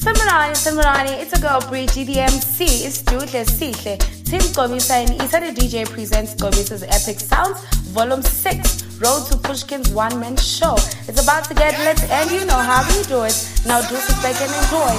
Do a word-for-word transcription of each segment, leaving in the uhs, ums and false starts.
Samurani, Samurani, it's a girl, Bridgie, the M C. It's Dutle Sihle. Tim Gomisa and Isa the D J presents Gomisa's Epic Sounds, Volume six, Road to Pushkin's one-man show. It's about to get lit and you know how we do it. Now do sit back and enjoy.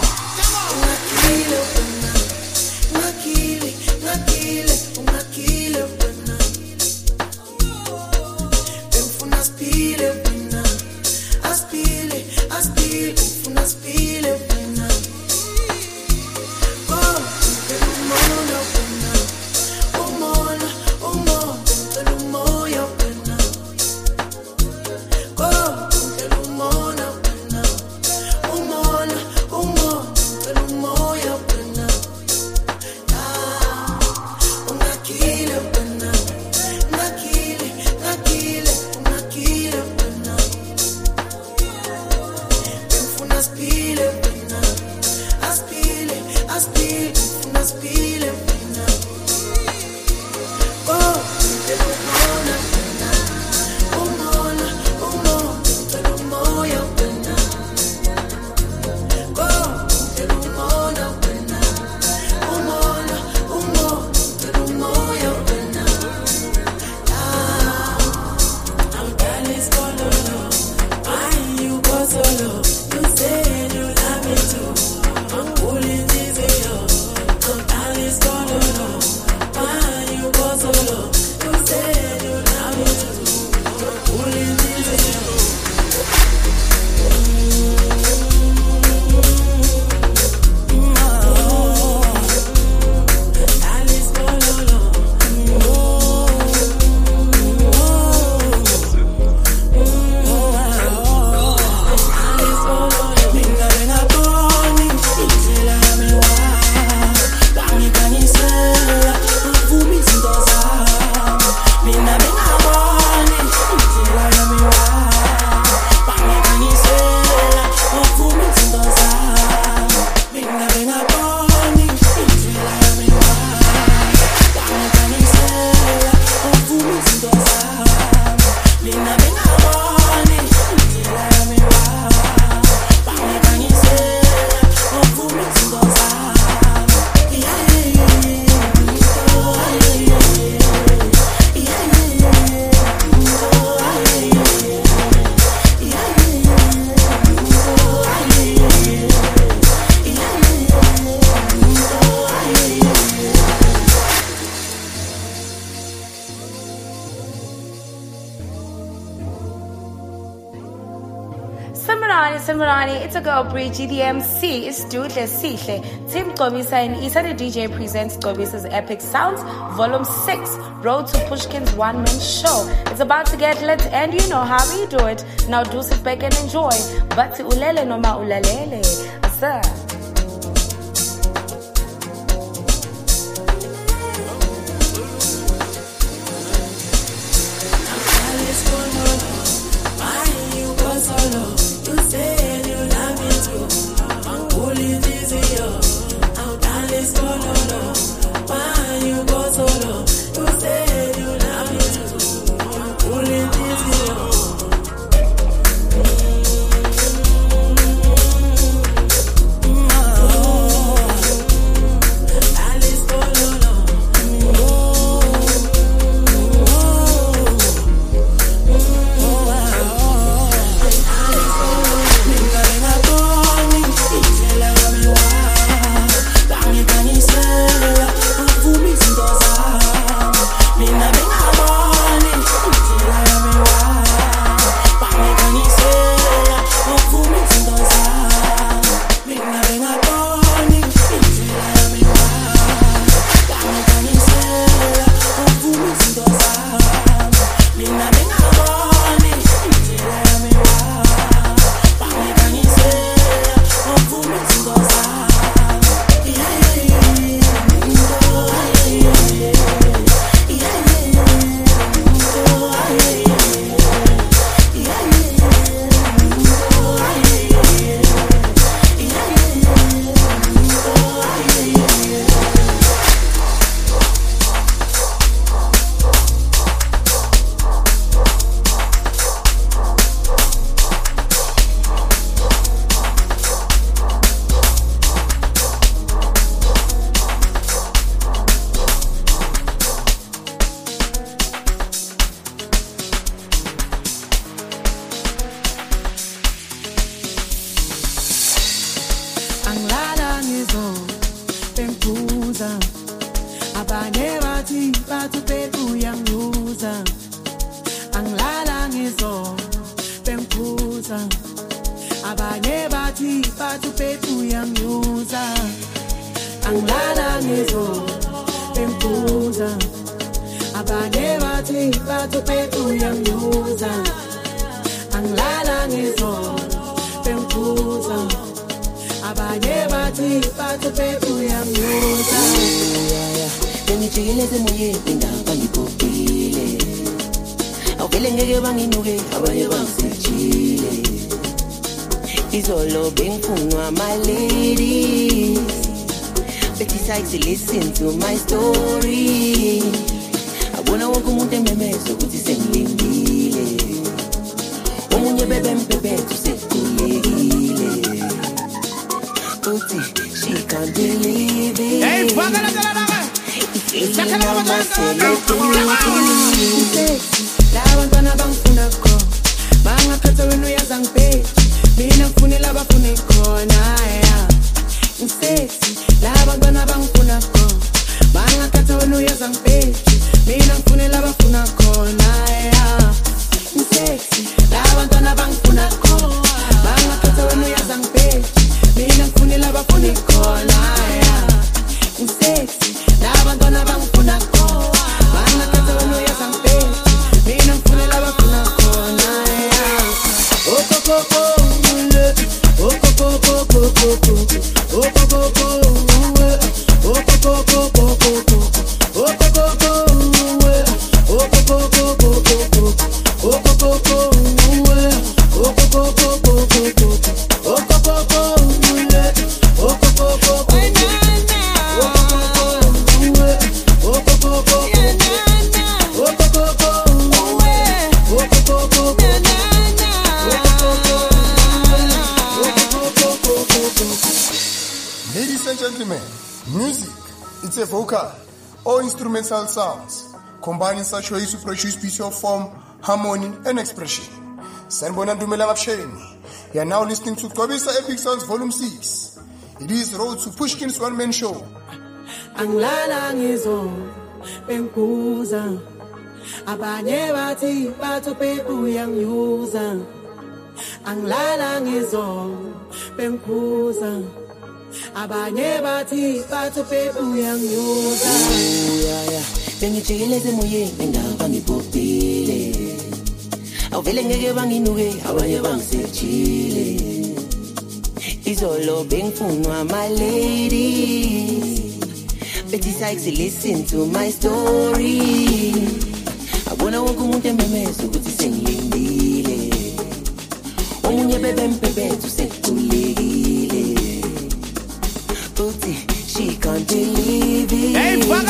Samurani, Samurani, it's a girl, Bridgie, the M C. It's Dutle Sihle. Tim Gomisa and Isa the D J presents Gomisa's Epic Sounds, Volume six, Road to Pushkin's one-man show. It's about to get lit and you know how we do it. Now do sit back and enjoy. But ulele noma ulalele. Asa. Mm. angilala ngizo bengiphuza abanye bathi bathi pepu uyangiuza angilala ngizo bengiphuza abanye bathi bathi pepu uyangiuza angilala ngizo bengiphuza abanye bathi bathi pepu uyangiuza angilala ngizo bengiphuza abanye bathi bathi pepu uyangiuza Bengijikeleze moyeni indaba ngipopile Awuvele ngeke banginuke abanye bangisejile Izolo bengifunwa my ladies Bethi sakhe listen to my story Abona wonke umuntu ememeza ukuthi sengilindile Omunye bebe mpephethu sekulekile Uthi she can't believe it Hey, fuck it. Labantwana bangifuna khona bangakhetha wena uyaza ngibhethi mina ngifunela abafune khona ya ngisexy labantwana bangifuna khona bangakhetha wena uyaza ngibhethi mina ngifunela abafuna khona ya ngisexy labantwana bangifuna khona bangakhetha wena uyaza ngibhethi mina ngifunela abafune khona ya ngisexy labantwana bangifuna khona bangakhetha wena uyaza ngibhethi mina ngifunela abafuna khona ya oh oh oh oh oh oh oh oh oh oh Ladies and gentlemen, music, it's a vocal or instrumental sounds, combining such ways to produce piece of form, harmony, and expression. Sanibona Ndumela Ngapsheni. You are now listening to Gqobisa Epic Sounds Volume six. It is Road to Pushkin's one-man show. Angilala ngizo bengiphuza abanye bathi bathi pepu uyangiuza angilala ngizo bengiphuza abanye bathi bathi pepu uyangiuza Bengijikeleze moyeni indaba ngipopile Awuvele ngeke banginuke abanye bangisejile Izolo bengifunwa my ladies Bethi sakhe listen to my story Abona wonke umuntu ememeza ukuthi sengilindile Omunye bebe mpephethu sekulekile Uthi she can't believe it Hey, fuck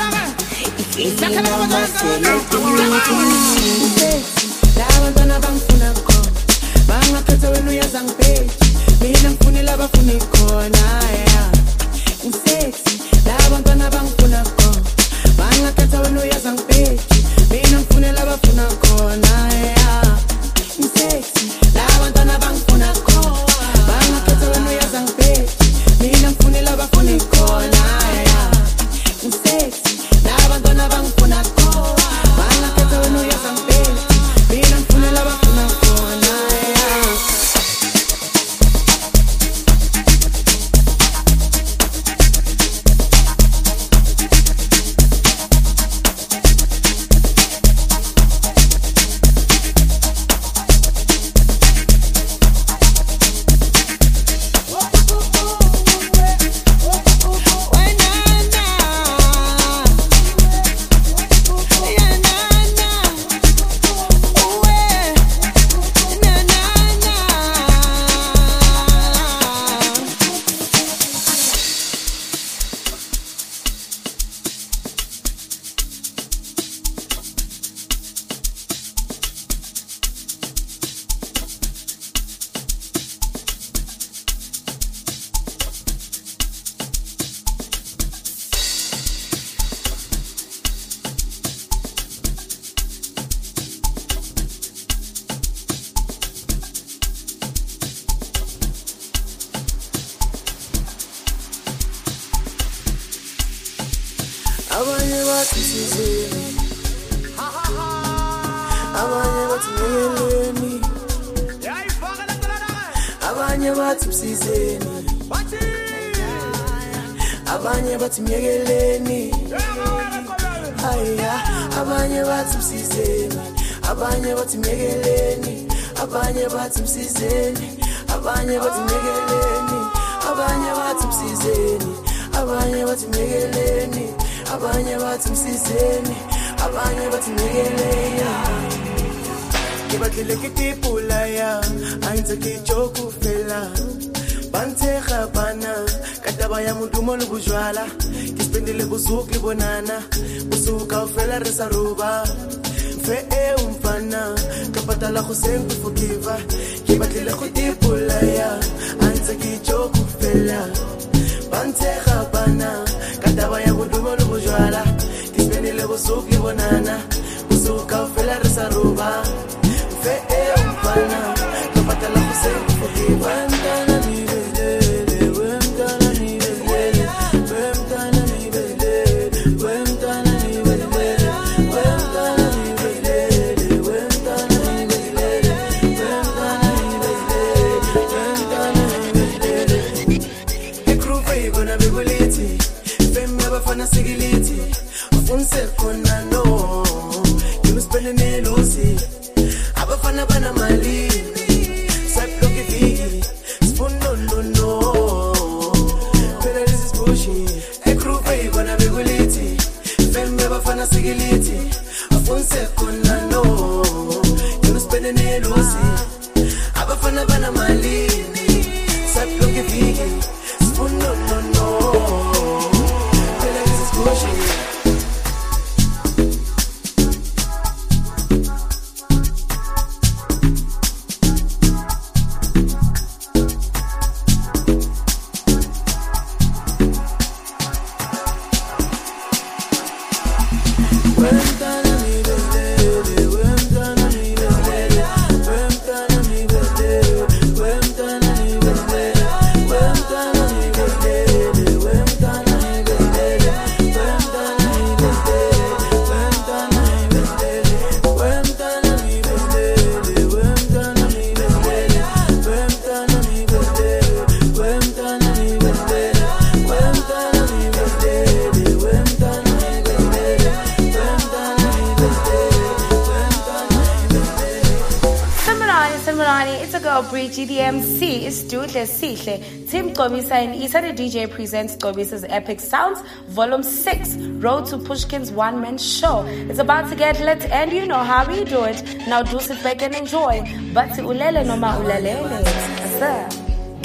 labantwana bangifuna khona bangakhetha wena uyaza ngibhethi mina ngifunela abafune khona ya ngisexy labantwana bangifuna khona bangakhetha wena uyaza ngibhethi mina ngifunela abafuna khona ya ngisexy labantwana bangifuna khona bangakhetha wena uyaza ngibhethi mina ngifunela abafune khona ya ngisexy labantwana bangifuna khona bangakhetha wena uyaza ngibhethi mina ngifunela abafuna khona ya bathi msizeni abanye bathi myekeleni abanye bathi msizeni abanye bathi myekeleni haya abanye bathi msizeni abanye bathi myekeleni abanye bathi msizeni abanye bathi myekeleni abanye bathi msizeni abanye bathi myekeleni abanye bathi msizeni abanye bathi myekeleni kibatlile kitipula ya ainze kichoku fela bantsega bana kataba ya modumo le bojwala ke spendele bozuku le bonana bozuka o fela re sa roba fe e umfana ka patala go sempe forgive ke batlile go tipula ya ainze kichoku fela bantsega bana kataba ya modumo le bojwala ke spendele bozuku le bonana bozuka o fela re sa roba fe e umfana ka patala go sempe forgive Sigiliti, ufunse kona no, you spend an elusi, abafana bana mali, swipe look at me, spoon no no no, pero this is bullshit. A crew pay gonna be guliti, femme abafana sigiliti, ufunse kona no, you spend an elusi, abafana bana mali, swipe look at me, spoon no no no. G D M C is Dudle Sihle. Tim Gqobisa and Isa the D J presents Gqobisa's Epic Sounds, Volume six, Road to Pushkin's one-man show. It's about to get lit and you know how we do it. Now do sit back and enjoy. But ulele noma ulalele. Sir.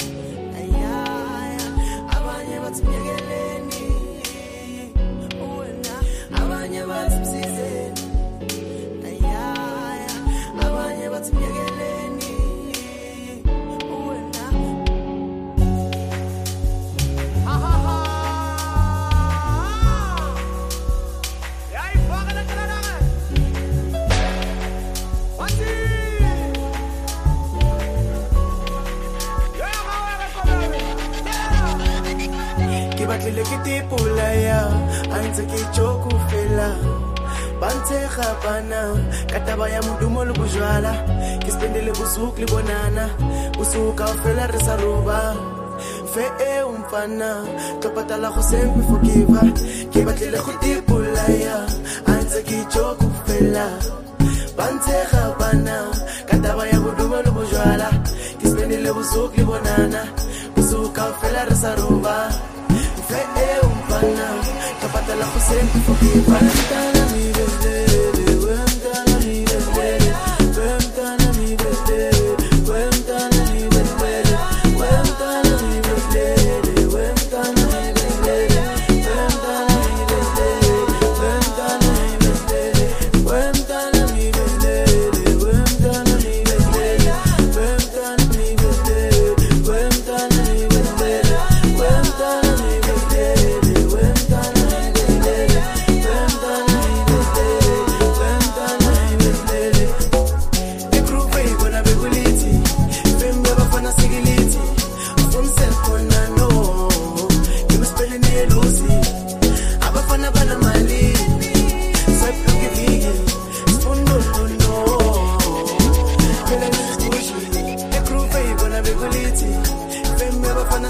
Kibatlile kitipula ya ainze kichoku fela bantsega bana kataba ya modumo le bojwala ke spendele bozuku le bonana bozuka o fela re sa roba fe e umfana ka patala go sempe forgive kibatlile kitipula ya ainze kichoku fela bantsega bana kataba ya modumo le bojwala ke spendele bozuku le bonana bozuka o fela re sa roba fe e umfana ka patala go sempe forgive We're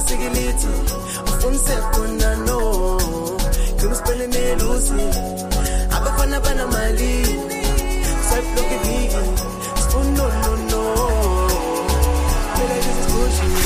sikilithi ufunse khona no ngikuspele nelusi abafana bana mali swipe look at me spoon no no no phela this is bullshit.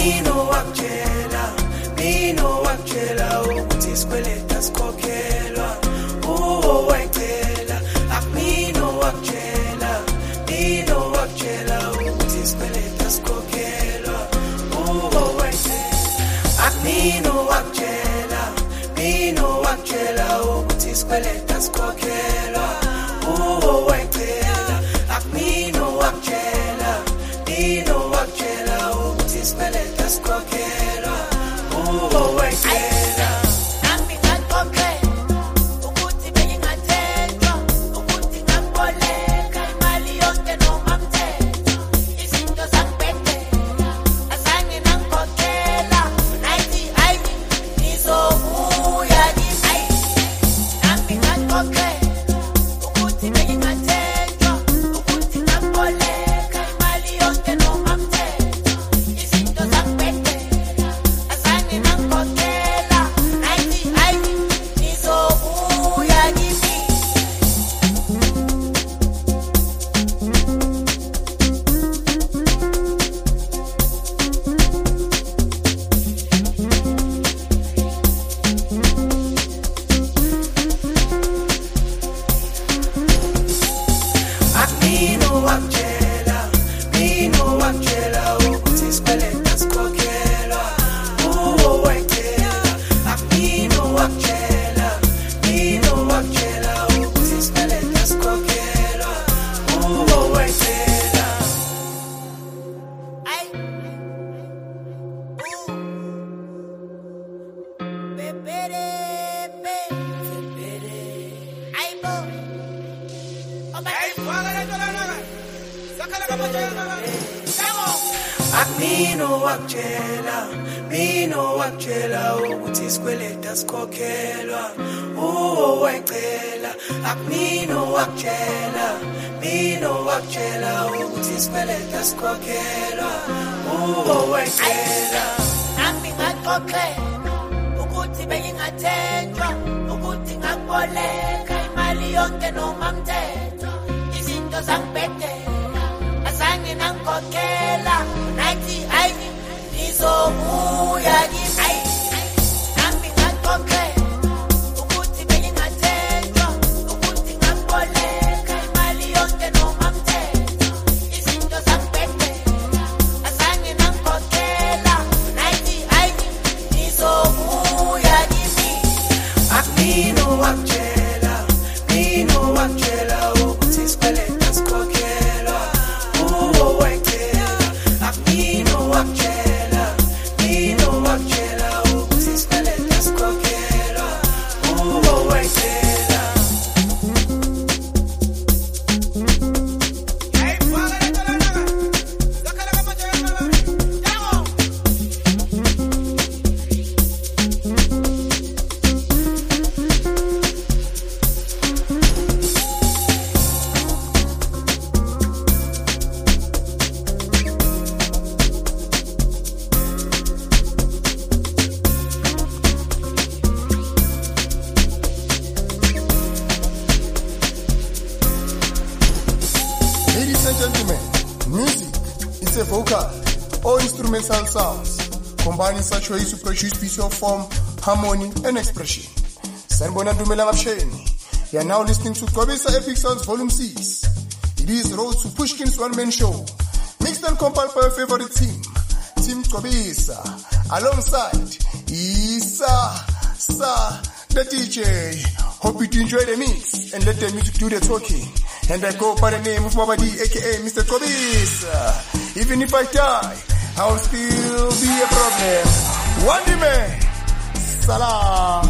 Akmino wakjela, mino wakjela ukuthi isikweleta sikhokhelwa. Uwo wayicela, akmino wakjela, mino wakjela ukuthi isikweleta sikhokhelwa. Uwo wayicela, akmino wakjela, mino wakjela ukuthi isikweleta sikhokhelwa. Uwo wayicela, akmino wakjela, mino wakjela ukuthi isikweleta sikhokhelwa. Uwo wayicela. Nami ngakhokhela ukuthi bengingathenjwa, ukuthi ngaboleka imali yonke noma mthetho. Izinto zangibhedela, azange ngangikhokhela. Nathi hayi nizobuya kimi. Nami ngakhokhela ukuthi bengingathenjwa, ukuthi ngaboleka imali yonke noma mthetho. Izinto zangibhedela, azange ngangikhokhela. Nathi hayi nizobuya kimi. Akmino wakjela, mino wakjela ukuthi isikweleta sikhokhelwa. Uwo wayicela, akmino wakjela, mino wakjela ukuthi isikweleta sikhokhelwa. Uwo wayicela. Ay. Uh. Beberepe. Ay, bo. Oh, my Akmino wakjela, mino wakjela ukuthi isikweleta sikhokhelwa. Uwo wayicela, akmino wakjela, mino wakjela ukuthi isikweleta sikhokhelwa. Uwo wayicela. Nami ngakhokhela ukuthi bengingathenjwa, ukuthi ngaboleka imali yonke noma mthetho. Izinto zangibhedela, azange ngangikhokhela. Nathi hayi nizobuya kimi. Nami ngakhokhela ukuthi bengingathenjwa, ukuthi ngaboleka imali yonke noma mthetho. Izinto zangibhedela, azange ngangikhokhela. Nathi hayi nizobuya kimi. Akmino wakjela, mino wakjela ukuthi isikweleta sikhokhelwa. Uwo wayicela, akmino wakjela, mino wakjela ukuthi isikweleta sikhokhelwa. Uwo wayicela. Ladies and gentlemen, music, it's a vocal or instrumental sounds, combining such ways to produce piece of form, harmony, and expression. Sanibona Ndumela Mapsheni. You are now listening to Gqobisa Epic Sounds Volume six. It is Road to Pushkin's one-man show, mixed and compiled by your favorite team, Team Gqobisa, alongside Isa, Sa, the D J. Hope you enjoy the mix and let the music do the talking. And I go by the name of Mabadi, aka Mister Gqobisa. Even if I die, I'll still be a problem. One day, man. Salam.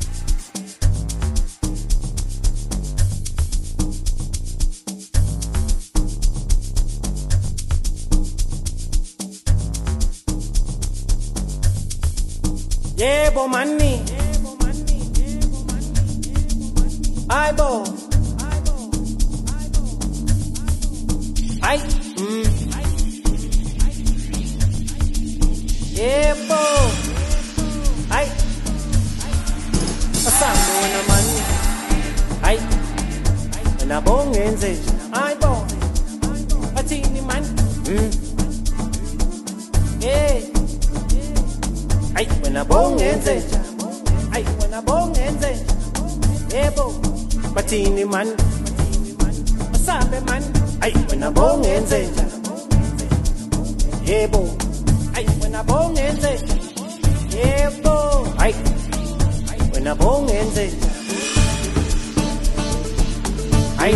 Yebo mani, aibo, ai, mm. Yebo, ai, asando na mani, ai, na bongenze, aibo, atini man, mm. Yeah. Ay, wena bongenze nja. Ay, wena bongenze nja. Yebo, bathini man. Masambe man. Ay, wena bongenze nja. Yebo. Ay, wena bongenze nja. Yebo. Ay, wena bongenze nja. Ay,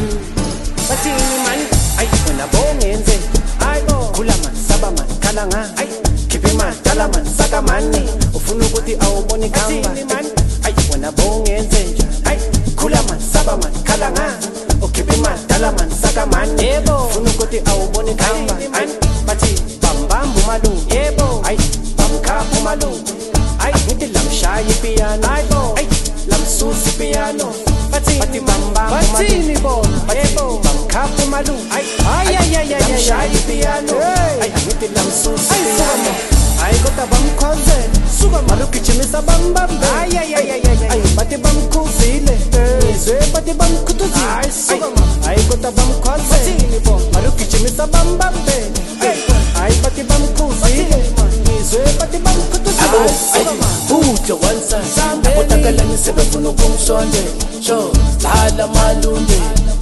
bathini man. Ay, wena bongenze nja. Ay, bo. Khula man, saba man, khala nga. Ay, khiphi man, dala man, saka mani. Ufuna ukuthi awuboni kamba. Man. Ay, wena bongenze nja. Ay, khula man, saba man, khala nga. Ukhiphi man, dala man, saka mani. Yebo. Ufuna ukuthi awuboni kamba. Ay, bathi bambamba umalu. Yebo. Ay, bamkhapha umalu. Ay, ngithi lamshaya ipiano. Ay, bo. Ay, lamsusa ipiano. Bathi bathi bambamba umalu. Bathini bona. Yebo. Bamkhapha umalu. Ay, ay ay ay ay. Lamshaya ipiano. Ay, ngithi lamsusa ipiano. Ay, kodwa bamkhonzela. Suka malugijimisa bambambe. Ay ay ay ay ay. Ay, bathi bamkhuzile. Izwe bathi bamkhutuzile. Ay, suka ma. Ay, kodwa bamkhonzela. Bathini bona. Malugijimisa bambambe. Ay, ay bathi bamkhuzile. Izwe bathi bamkhutuzile. Ay, suka ma. Ujo wansa abotakalani sebefuna ukumsonde sho dlala malunde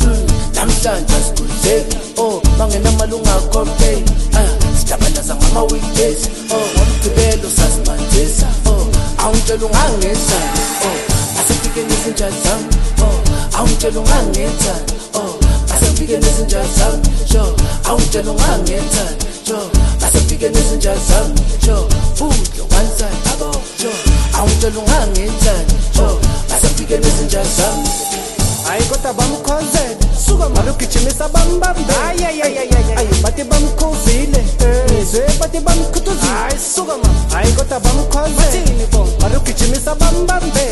namhlanje sikudle oh bangena malunga kompe ah sijabalaza ngama weekdays oh ngomgcibelo sasimanjisa oh awungitshela ungangetha oh asifike nezinja zami oh awungitshela ungangetha oh asifike nezinja zami sho awungitshela ungangetha sho asifike nezinja zami sho ujo wansa abo sho awungitshela ungangenzani oh asifike nezinja zami ay kodwa bamkhonzela suka malugijimisa bambambe ay ay ay ay ay bathi bamkhuzile izwe bathi bamkhutuzile ay suka ma ay kodwa bamkhonzela bathini bo malugijimisa bambambe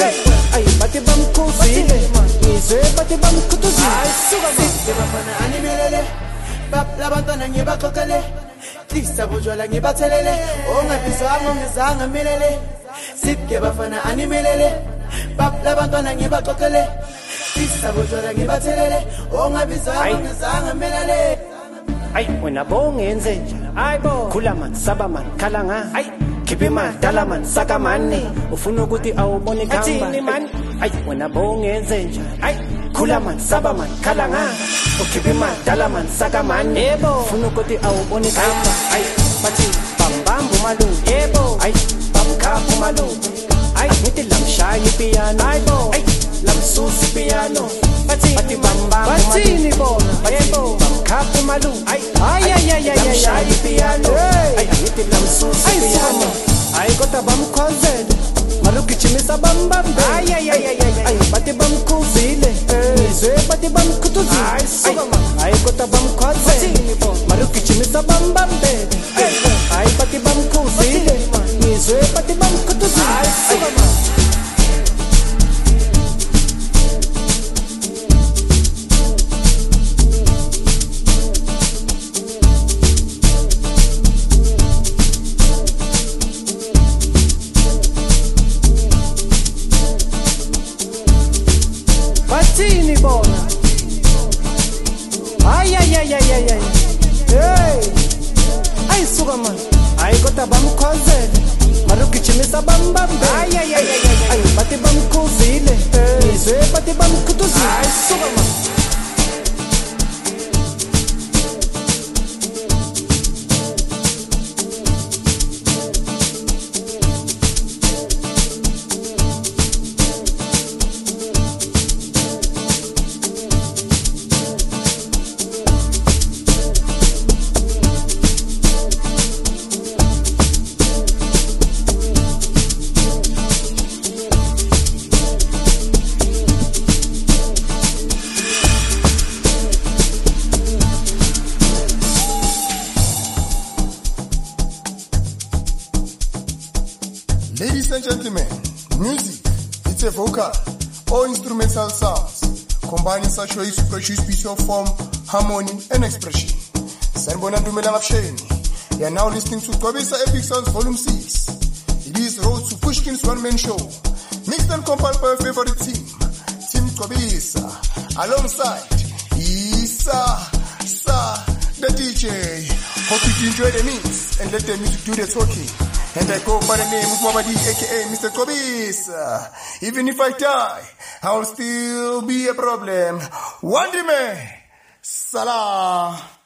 ay bathi bamkhuzile izwe bathi bamkhutuzile ay suka ma Ngibafana animelele babantwana ngibaqoqele Tisa bujwala ngibathelele ongabizwanga ongezanga milele Sipke bafana animelele bab labantwana ngibaxoxele Tisa bujwala ngibathelele ongabizwanga ongezanga milele ay wena bongenze nje ay bo khula man saba man khala nga ay khiphi man dala man saka mani ufuna ukuthi awubone kamba ay wena bongenze nje ay khula man saba man khala nga ukhiphi man dala man saka mani yebo ufuna ukuthi awubone kamba ay bathi bambamba umalu yebo ay bamkhapha umalu ay ngithi lamshaya ipiano ay bo ay lamsusa ipiano bathi bathi bambamba bathini bona yebo bamkhapha umalu ay ay ay ay ay lamshaya ipiano ay ngithi lamsusa ipiano ay kodwa bamkhonzela malugijimisa bambambe ay ay ay ay ay bathi bamkhuzile izwe bathi bamkhutuzile ay suka ma ay kodwa bamkhonzela malugijimisa bambambe ay bathi bamkhuzile izwe bathi bamkhutuzile ay suka ma Bathini bona ay ay ay ay ay ay hey ay suka man ay kodwa bamkhonzela malugijimisa bambambe ay ay ay ay ay bathi bamkhuzile izwe bathi bamkhutuzile ay suka man Ladies and gentlemen, music, it's a vocal or instrumental sounds, combining such ways to produce visual form, harmony, and expression. Sanibona Ndumela Ngapsheni. You are now listening to Gqobisa Epic Sounds Volume six. It is Road to Pushkin's one-man show, mixed and compiled by your favorite team, Team Gqobisa, alongside Isa, Sa, the D J. Hope you enjoy the mix and let the music do the talking. And I go by the name of Mama D, aka Mister Kobisa. Even if I die, I'll still be a problem. One day, man. Salah.